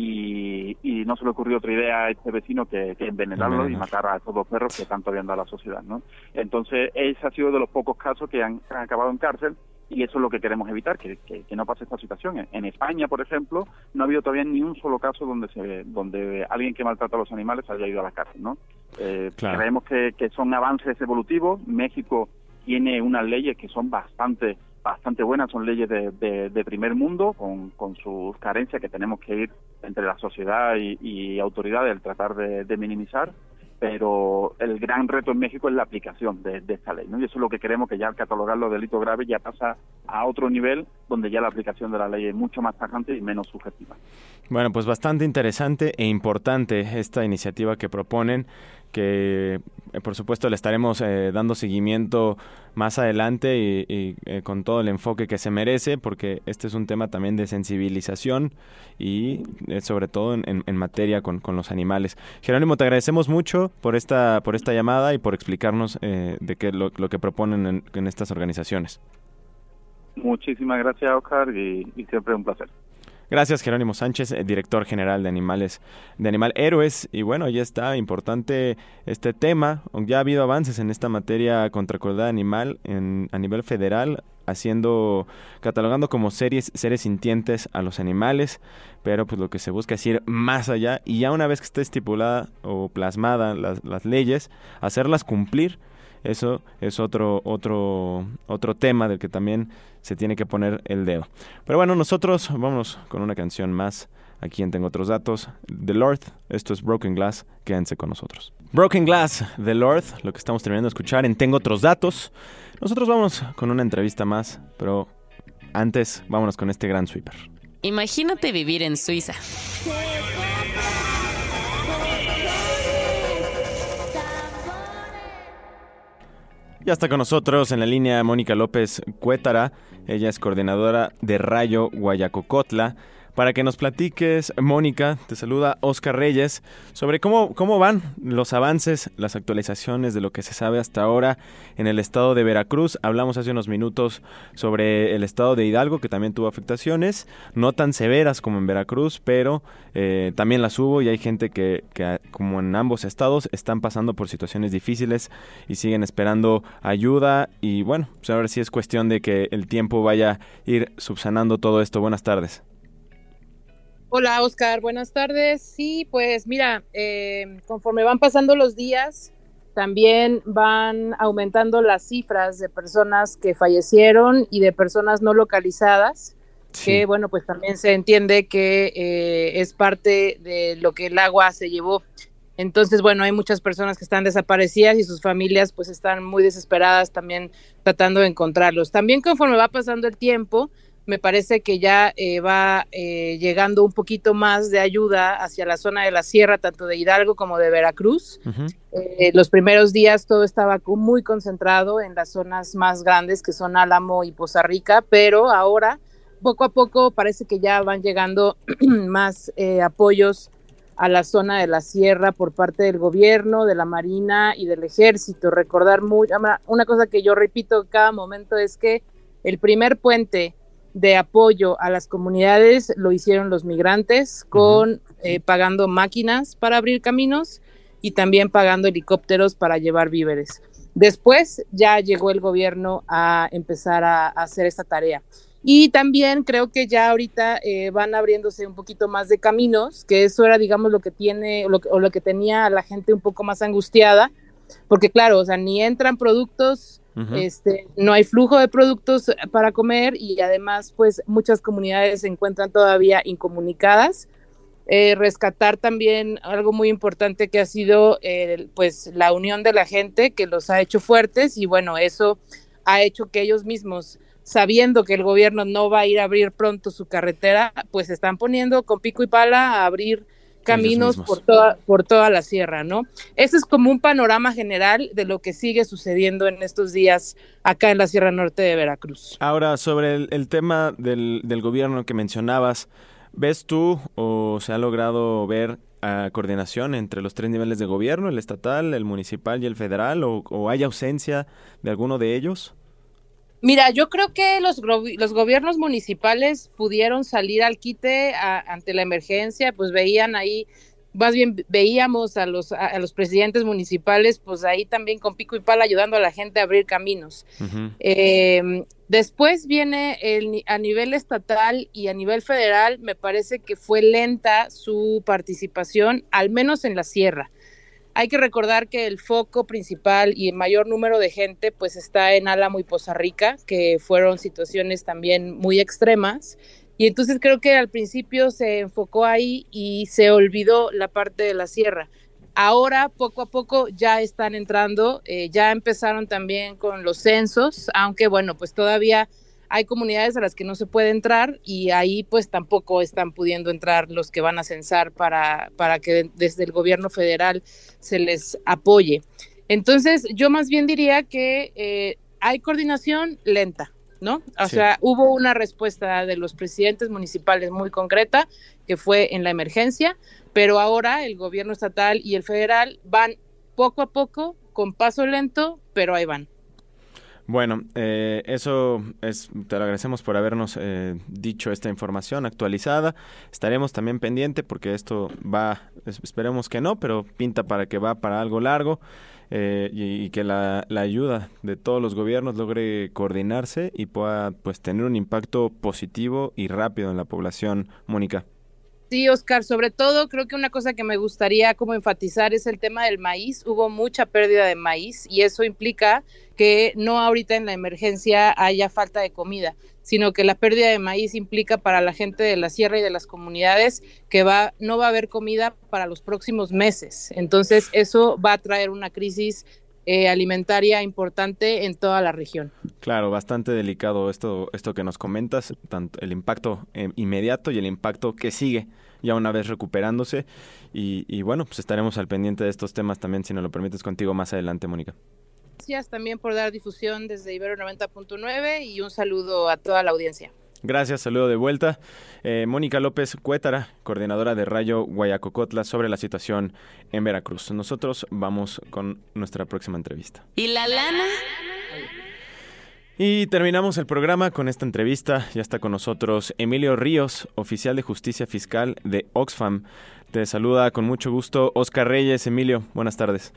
y, y no se le ocurrió otra idea a este vecino que, que envenenarlo Envenenar. y matar a estos dos perros que tanto habían dado a la sociedad, ¿no? Entonces, ese ha sido de los pocos casos que han, han acabado en cárcel. Y eso es lo que queremos evitar, que, que, que no pase esta situación. En España, por ejemplo, no ha habido todavía ni un solo caso donde se donde alguien que maltrata a los animales haya ido a la cárcel, ¿no? Eh, claro. Creemos que, que son avances evolutivos. México tiene unas leyes que son bastante bastante buenas, son leyes de, de, de primer mundo, con, con sus carencias que tenemos que ir entre la sociedad y, y autoridades, el tratar de, de minimizar. Pero el gran reto en México es la aplicación de, de esta ley, ¿no? Y eso es lo que queremos, que ya al catalogarlo de delito grave ya pasa a otro nivel donde ya la aplicación de la ley es mucho más tajante y menos subjetiva. Bueno, pues bastante interesante e importante esta iniciativa que proponen, que eh, por supuesto le estaremos eh, dando seguimiento más adelante y, y eh, con todo el enfoque que se merece, porque este es un tema también de sensibilización y eh, sobre todo en, en, en materia con, con los animales. Jerónimo, te agradecemos mucho por esta por esta llamada y por explicarnos eh, de qué lo, lo que proponen en, en estas organizaciones. Muchísimas gracias, Oscar, y, y siempre un placer. Gracias, Jerónimo Sánchez, director general de Animales, de Animal Héroes. Y bueno, ya está, importante este tema. Ya ha habido avances en esta materia contra crueldad animal en, a nivel federal, haciendo, catalogando como seres, seres sintientes a los animales, pero pues lo que se busca es ir más allá y ya una vez que esté estipulada o plasmada las, las leyes, hacerlas cumplir. Eso es otro otro otro tema del que también se tiene que poner el dedo. Pero bueno, nosotros vámonos con una canción más. Aquí en Tengo Otros Datos, The Lord. Esto es Broken Glass. Quédense con nosotros. Broken Glass, The Lord, lo que estamos terminando de escuchar en Tengo Otros Datos. Nosotros vamos con una entrevista más, pero antes vámonos con este gran sweeper. Imagínate vivir en Suiza. Ya está con nosotros en la línea Mónica López Cuétara. Ella es coordinadora de Rayo Guayacocotla. Para que nos platiques, Mónica, te saluda Oscar Reyes, sobre cómo, cómo van los avances, las actualizaciones de lo que se sabe hasta ahora en el estado de Veracruz. Hablamos hace unos minutos sobre el estado de Hidalgo, que también tuvo afectaciones, no tan severas como en Veracruz, pero eh, también las hubo y hay gente que, que, como en ambos estados, están pasando por situaciones difíciles y siguen esperando ayuda. Y bueno, pues ahora sí es cuestión de que el tiempo vaya a ir subsanando todo esto. Buenas tardes. Hola, Oscar, buenas tardes. Sí, pues mira, eh, conforme van pasando los días, también van aumentando las cifras de personas que fallecieron y de personas no localizadas, sí. que bueno, pues también se entiende que eh, es parte de lo que el agua se llevó. Entonces, bueno, hay muchas personas que están desaparecidas y sus familias pues están muy desesperadas también tratando de encontrarlos. También conforme va pasando el tiempo, me parece que ya eh, va eh, llegando un poquito más de ayuda hacia la zona de la sierra, tanto de Hidalgo como de Veracruz. Uh-huh. Eh, los primeros días todo estaba muy concentrado en las zonas más grandes, que son Álamo y Poza Rica, pero ahora, poco a poco, parece que ya van llegando más eh, apoyos a la zona de la sierra por parte del gobierno, de la Marina y del Ejército. Recordar muy, una cosa que yo repito cada momento es que el primer puente de apoyo a las comunidades lo hicieron los migrantes con uh-huh. eh, pagando máquinas para abrir caminos y también pagando helicópteros para llevar víveres. Después ya llegó el gobierno a empezar a, a hacer esta tarea. Y también creo que ya ahorita eh, van abriéndose un poquito más de caminos, que eso era, digamos, lo que tiene o lo, o lo que tenía a la gente un poco más angustiada, porque claro, o sea, ni entran productos. Uh-huh. Este, no hay flujo de productos para comer y además pues muchas comunidades se encuentran todavía incomunicadas. Eh, rescatar también algo muy importante que ha sido eh, pues la unión de la gente, que los ha hecho fuertes, y bueno, eso ha hecho que ellos mismos, sabiendo que el gobierno no va a ir a abrir pronto su carretera, pues se están poniendo con pico y pala a abrir caminos por toda, por toda la sierra, ¿no? Ese es como un panorama general de lo que sigue sucediendo en estos días acá en la Sierra Norte de Veracruz. Ahora, sobre el, el tema del, del gobierno que mencionabas, ¿ves tú o se ha logrado ver uh, coordinación entre los tres niveles de gobierno, el estatal, el municipal y el federal, o, o hay ausencia de alguno de ellos? Mira, yo creo que los, los gobiernos municipales pudieron salir al quite a, ante la emergencia, pues veían ahí, más bien veíamos a los, a, a los presidentes municipales, pues ahí también con pico y pala ayudando a la gente a abrir caminos. Uh-huh. Eh, después viene el, a nivel estatal y a nivel federal, me parece que fue lenta su participación, al menos en la sierra. Hay que recordar que el foco principal y el mayor número de gente pues está en Álamo y Poza Rica, que fueron situaciones también muy extremas, y entonces creo que al principio se enfocó ahí y se olvidó la parte de la sierra. Ahora poco a poco ya están entrando, eh, ya empezaron también con los censos, aunque bueno, pues todavía hay comunidades a las que no se puede entrar y ahí pues tampoco están pudiendo entrar los que van a censar para, para que desde el gobierno federal se les apoye. Entonces yo más bien diría que eh, hay coordinación lenta, ¿no? O sí. sea, hubo una respuesta de los presidentes municipales muy concreta, que fue en la emergencia, pero ahora el gobierno estatal y el federal van poco a poco, con paso lento, pero ahí van. Bueno, eh, eso es, te lo agradecemos por habernos eh, dicho esta información actualizada. Estaremos también pendiente porque esto va, esperemos que no, pero pinta para que va para algo largo eh, y, y que la, la ayuda de todos los gobiernos logre coordinarse y pueda pues tener un impacto positivo y rápido en la población. Mónica. Sí, Oscar, sobre todo creo que una cosa que me gustaría como enfatizar es el tema del maíz. Hubo mucha pérdida de maíz y eso implica que no ahorita en la emergencia haya falta de comida, sino que la pérdida de maíz implica para la gente de la sierra y de las comunidades que va no va a haber comida para los próximos meses. Entonces eso va a traer una crisis eh, alimentaria importante en toda la región. Claro, bastante delicado esto, esto que nos comentas, tanto el impacto eh, inmediato y el impacto que sigue ya una vez recuperándose y, y bueno, pues estaremos al pendiente de estos temas también, si nos lo permites, contigo más adelante, Mónica. Gracias también por dar difusión desde Ibero noventa punto nueve y un saludo a toda la audiencia. Gracias, saludo de vuelta. Eh, Mónica López Cuétara, coordinadora de Rayo Guayacocotla, sobre la situación en Veracruz. Nosotros vamos con nuestra próxima entrevista. ¿Y la lana? Y terminamos el programa con esta entrevista. Ya está con nosotros Emilio Ríos, oficial de justicia fiscal de Oxfam. Te saluda con mucho gusto Oscar Reyes. Emilio, buenas tardes.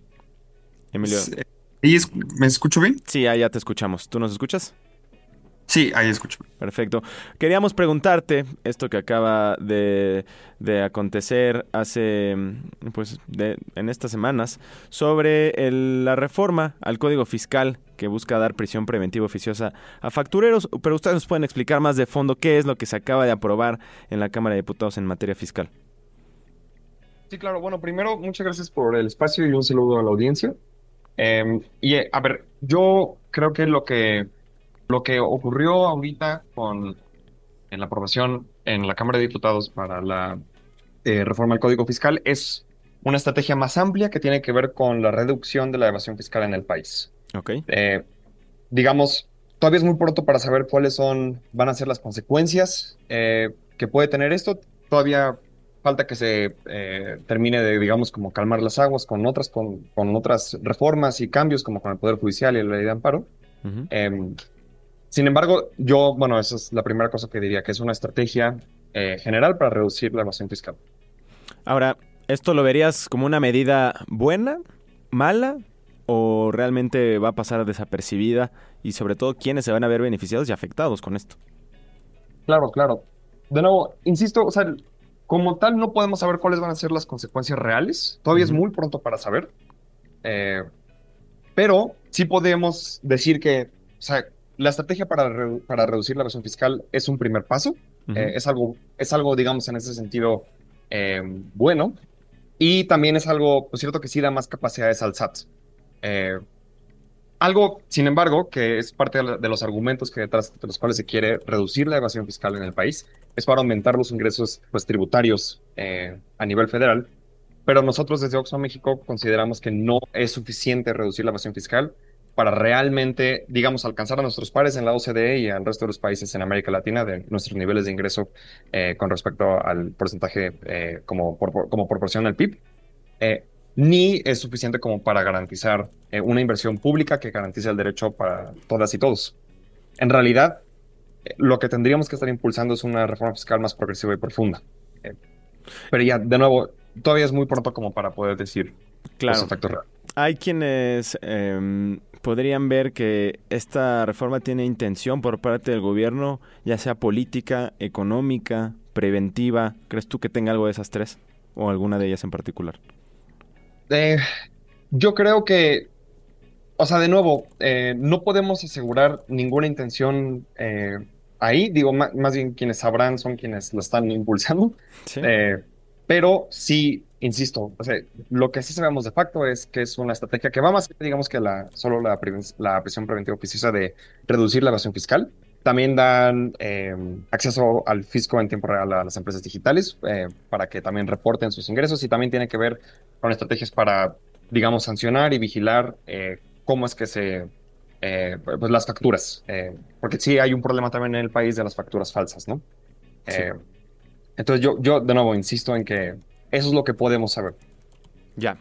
Emilio. ¿Me escucho bien? Sí, ya, ya te escuchamos. ¿Tú nos escuchas? Sí, ahí escucho. Perfecto. Queríamos preguntarte esto que acaba de, de acontecer hace, pues, de, en estas semanas, sobre el, la reforma al Código Fiscal que busca dar prisión preventiva oficiosa a factureros, pero ustedes nos pueden explicar más de fondo qué es lo que se acaba de aprobar en la Cámara de Diputados en materia fiscal. Sí, claro. Bueno, primero, muchas gracias por el espacio y un saludo a la audiencia. Eh, y, a ver, yo creo que lo que... Lo que ocurrió ahorita con en la aprobación en la Cámara de Diputados para la eh, reforma al Código Fiscal es una estrategia más amplia que tiene que ver con la reducción de la evasión fiscal en el país. Okay. Eh, digamos, todavía es muy pronto para saber cuáles son, van a ser las consecuencias eh, que puede tener esto. Todavía falta que se eh, termine de, digamos, como calmar las aguas con otras, con, con otras reformas y cambios, como con el Poder Judicial y la Ley de Amparo. Uh-huh. Eh, Sin embargo, yo, bueno, esa es la primera cosa que diría, que es una estrategia eh, general para reducir la evasión fiscal. Ahora, ¿esto lo verías como una medida buena, mala, o realmente va a pasar desapercibida? Y sobre todo, ¿quiénes se van a ver beneficiados y afectados con esto? Claro, claro. De nuevo, insisto, o sea, como tal no podemos saber cuáles van a ser las consecuencias reales. Todavía uh-huh. es muy pronto para saber. Eh, pero sí podemos decir que, o sea, la estrategia para, re, para reducir la evasión fiscal es un primer paso. Uh-huh. eh, es, algo, es algo, digamos, en ese sentido eh, bueno. Y también es algo, pues cierto que sí da más capacidades al S A T. Eh, algo, sin embargo, que es parte de, la, de los argumentos que detrás de los cuales se quiere reducir la evasión fiscal en el país, es para aumentar los ingresos pues, tributarios eh, a nivel federal. Pero nosotros desde Oxfam México consideramos que no es suficiente reducir la evasión fiscal para realmente, digamos, alcanzar a nuestros pares en la O C D E y al resto de los países en América Latina de nuestros niveles de ingreso eh, con respecto al porcentaje eh, como, por, como proporción al P I B, eh, ni es suficiente como para garantizar eh, una inversión pública que garantice el derecho para todas y todos. En realidad, eh, lo que tendríamos que estar impulsando es una reforma fiscal más progresiva y profunda. Eh, pero ya, de nuevo, todavía es muy pronto como para poder decir claro. los efectos reales. Hay quienes eh, podrían ver que esta reforma tiene intención por parte del gobierno, ya sea política, económica, preventiva. ¿Crees tú que tenga algo de esas tres? ¿O alguna de ellas en particular? Eh, yo creo que, o sea, de nuevo, eh, no podemos asegurar ninguna intención eh, ahí. Digo, más, más bien quienes sabrán son quienes lo están impulsando. Sí. Eh, pero sí, insisto, o sea, lo que sí sabemos de facto es que es una estrategia que va más allá, digamos, que la, solo la, la prisión preventiva oficiosa de reducir la evasión fiscal. También dan eh, acceso al fisco en tiempo real a las empresas digitales eh, para que también reporten sus ingresos, y también tiene que ver con estrategias para, digamos, sancionar y vigilar eh, cómo es que se... Eh, pues las facturas, eh, porque sí hay un problema también en el país de las facturas falsas, ¿no? Eh, sí. Entonces yo, yo de nuevo insisto en que eso es lo que podemos saber. Ya.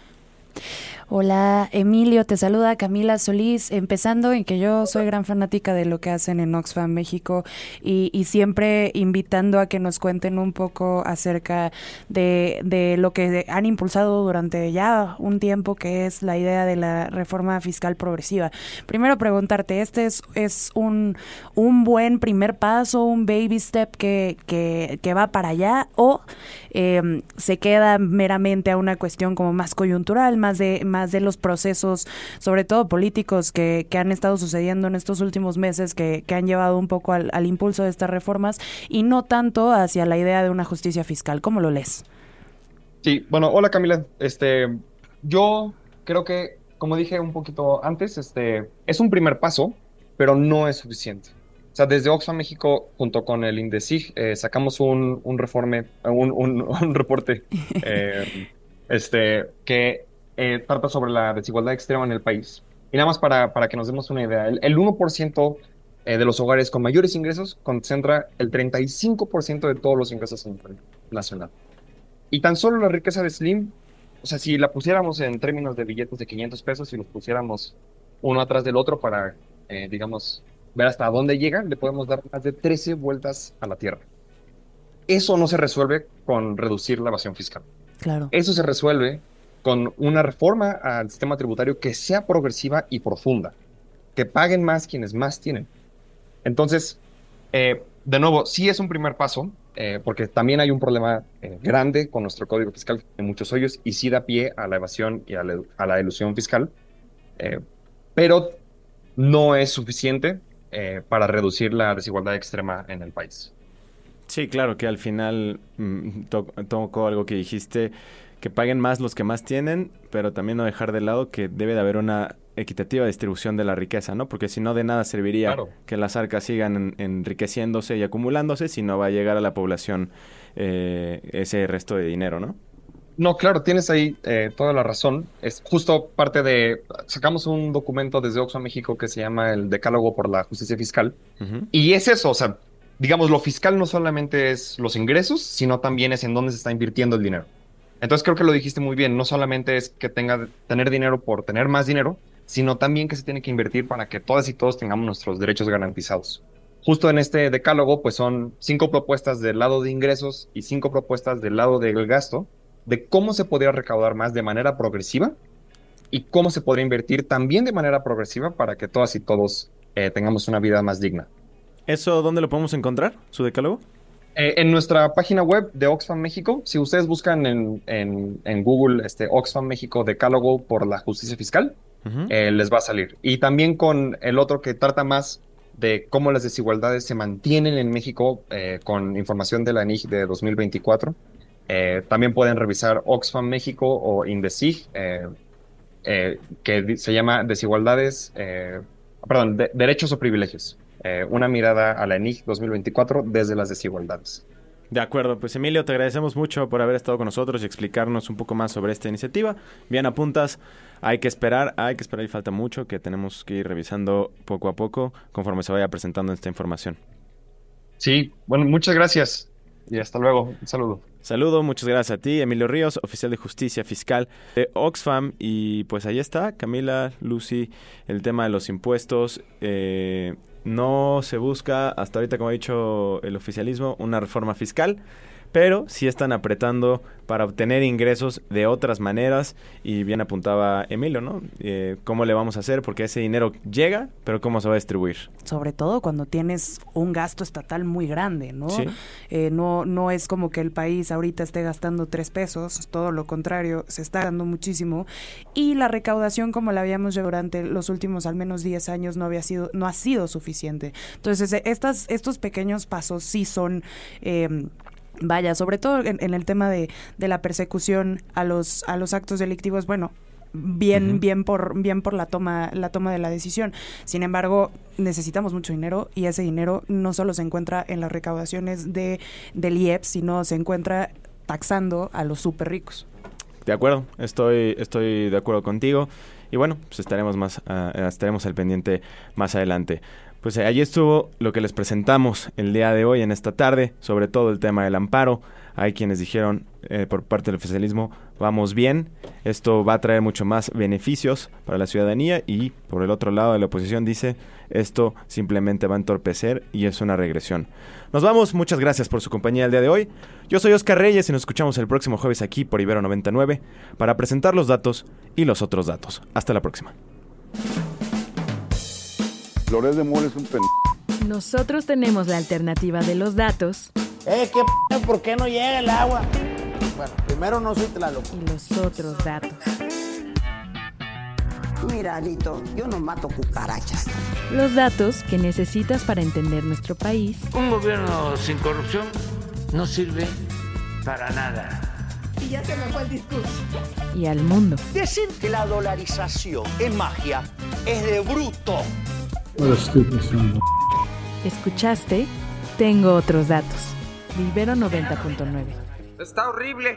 Hola Emilio, te saluda Camila Solís, empezando en que yo soy gran fanática de lo que hacen en Oxfam México y, y siempre invitando a que nos cuenten un poco acerca de, de lo que han impulsado durante ya un tiempo, que es la idea de la reforma fiscal progresiva. Primero preguntarte, ¿este es, es un, un buen primer paso, un baby step que, que, que va para allá, o eh, se queda meramente a una cuestión como más coyuntural, más de más de los procesos, sobre todo políticos, que, que han estado sucediendo en estos últimos meses, que, que han llevado un poco al, al impulso de estas reformas, y no tanto hacia la idea de una justicia fiscal? ¿Cómo lo lees? Sí, bueno, hola Camila. Este, yo creo que, como dije un poquito antes, este, es un primer paso, pero no es suficiente. O sea, desde Oxfam México, junto con el INDECIG, eh, sacamos un, un reforme, un, un, un reporte eh, este, que Eh, trata sobre la desigualdad extrema en el país. Y nada más para, para que nos demos una idea, el, el uno por ciento eh, de los hogares con mayores ingresos concentra el treinta y cinco por ciento de todos los ingresos a nivel nacional. Y tan solo la riqueza de Slim, o sea, si la pusiéramos en términos de billetes de quinientos pesos y los pusiéramos uno atrás del otro para, eh, digamos, ver hasta dónde llegan, le podemos dar más de trece vueltas a la tierra. Eso no se resuelve con reducir la evasión fiscal. Claro. Eso se resuelve con una reforma al sistema tributario que sea progresiva y profunda, que paguen más quienes más tienen. Entonces, eh, de nuevo, sí es un primer paso, eh, porque también hay un problema eh, grande con nuestro código fiscal en muchos hoyos y sí da pie a la evasión y a la, a la elusión fiscal, eh, pero no es suficiente eh, para reducir la desigualdad extrema en el país. Sí, claro, que al final mm, to- tocó algo que dijiste, que paguen más los que más tienen, pero también no dejar de lado que debe de haber una equitativa distribución de la riqueza, ¿no? Porque si no, de nada serviría Claro. que las arcas sigan en- enriqueciéndose y acumulándose, si no va a llegar a la población eh, ese resto de dinero, ¿no? No, claro, tienes ahí eh, toda la razón. Es justo parte de... Sacamos un documento desde Oxfam México que se llama el Decálogo por la Justicia Fiscal. Ujú. Y es eso, o sea, digamos, lo fiscal no solamente es los ingresos, sino también es en dónde se está invirtiendo el dinero. Entonces creo que lo dijiste muy bien, no solamente es que tenga tener dinero por tener más dinero, sino también que se tiene que invertir para que todas y todos tengamos nuestros derechos garantizados. Justo en este decálogo, pues son cinco propuestas del lado de ingresos y cinco propuestas del lado del gasto, de cómo se podría recaudar más de manera progresiva y cómo se podría invertir también de manera progresiva para que todas y todos eh, tengamos una vida más digna. ¿Eso dónde lo podemos encontrar, su decálogo? Eh, en nuestra página web de Oxfam México, si ustedes buscan en, en, en Google este, Oxfam México Decálogo por la Justicia Fiscal, Ujú. eh, les va a salir. Y también con el otro que trata más de cómo las desigualdades se mantienen en México, eh, con información de la N I G de dos mil veinticuatro. Eh, también pueden revisar Oxfam México o INDECIG, eh, eh, que di- se llama Desigualdades, eh, perdón, de- Derechos o Privilegios. Eh, una mirada a la N I G dos mil veinticuatro desde las desigualdades. De acuerdo, pues Emilio, te agradecemos mucho por haber estado con nosotros y explicarnos un poco más sobre esta iniciativa. Bien apuntas, hay que esperar, hay que esperar y falta mucho, que tenemos que ir revisando poco a poco conforme se vaya presentando esta información. Sí, bueno, muchas gracias y hasta luego. Un saludo. Saludo, muchas gracias a ti, Emilio Ríos, oficial de justicia fiscal de Oxfam. Y pues ahí está, Camila, Lucy, el tema de los impuestos. Eh, no se busca, hasta ahorita, como ha dicho el oficialismo, una reforma fiscal, pero sí están apretando para obtener ingresos de otras maneras. Y bien apuntaba Emilio, ¿no? Eh, ¿Cómo le vamos a hacer? Porque ese dinero llega, pero ¿cómo se va a distribuir? Sobre todo cuando tienes un gasto estatal muy grande, ¿no? Sí. Eh, no, no es como que el país ahorita esté gastando tres pesos, todo lo contrario, se está gastando muchísimo. Y la recaudación, como la habíamos llevado durante los últimos al menos diez años, no había sido, no ha sido suficiente. Entonces, estas, estos pequeños pasos sí son... Eh, Vaya, sobre todo en, en el tema de, de la persecución a los a los actos delictivos, bueno, bien uh-huh. bien por bien por la toma la toma de la decisión. Sin embargo, necesitamos mucho dinero y ese dinero no solo se encuentra en las recaudaciones de del I E P S, sino se encuentra taxando a los súper ricos. De acuerdo, estoy estoy de acuerdo contigo y bueno, pues estaremos más uh, estaremos al pendiente más adelante. Pues allí estuvo lo que les presentamos el día de hoy en esta tarde, sobre todo el tema del amparo. Hay quienes dijeron eh, por parte del oficialismo, vamos bien, esto va a traer mucho más beneficios para la ciudadanía, y por el otro lado de la oposición dice, esto simplemente va a entorpecer y es una regresión. Nos vamos, muchas gracias por su compañía el día de hoy. Yo soy Oscar Reyes y nos escuchamos el próximo jueves aquí por Ibero noventa y nueve para presentar los datos y los otros datos. Hasta la próxima. Loret de Mola es un pen... Nosotros tenemos la alternativa de los datos. Eh, ¿qué p***? ¿Por qué no llega el agua? Bueno, primero no soy Tlaloc. Y los otros datos. Mira, Alito, yo no mato cucarachas. Los datos que necesitas para entender nuestro país. Un gobierno sin corrupción no sirve para nada. Y ya se me fue el discurso. Y al mundo. Decir que la dolarización es magia es de bruto. Escuchaste Tengo Otros Datos. De Ibero noventa punto nueve. Está horrible.